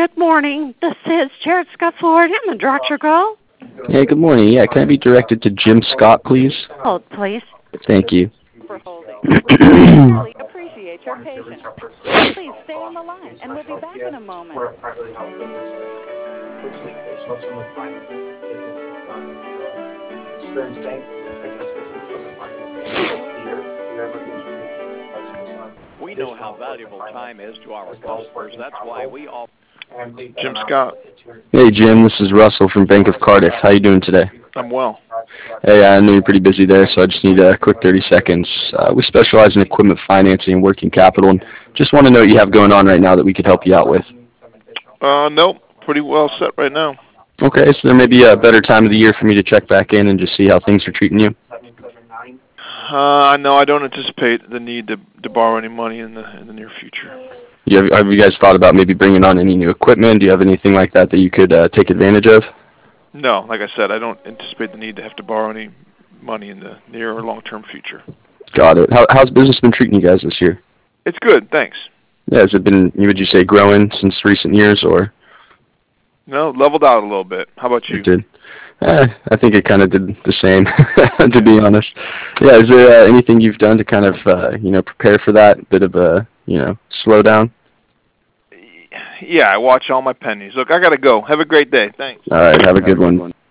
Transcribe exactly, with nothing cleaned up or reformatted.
good morning. This is Jared Scott Florida and the director call. Hey, good morning. Yeah, can I be directed to Jim Scott, please? Hold, please. Thank you. For holding. We sincerely appreciate your patience. Please stay on the line, and we'll be back in a moment. We know how valuable time is to our customers. That's why we offer. Jim Scott. Hey, Jim. This is Russell from Bank of Cardiff. How you doing today? I'm well. Hey, I know you're pretty busy there, so I just need a quick thirty seconds. Uh, we specialize in equipment financing and working capital, and just want to know what you have going on right now that we could help you out with. Uh, nope. Pretty well set right now. Okay, so there may be a better time of the year for me to check back in and just see how things are treating you. Uh, no, I don't anticipate the need to, to borrow any money in the in the near future. You have, have you guys thought about maybe bringing on any new equipment? Do you have anything like that that you could uh, take advantage of? No, like I said, I don't anticipate the need to have to borrow any money in the near or long-term future. Got it. How, how's business been treating you guys this year? It's good, thanks. Yeah, has it been, would you say, growing since recent years, or? No, leveled out a little bit. How about you? It did. Eh, I think it kind of did the same, to be honest. Yeah, is there uh, anything you've done to kind of, uh, you know, prepare for that bit of a, you know, slowdown? Yeah, I watch all my pennies. Look, I got to go. Have a great day. Thanks. All right, have a good one.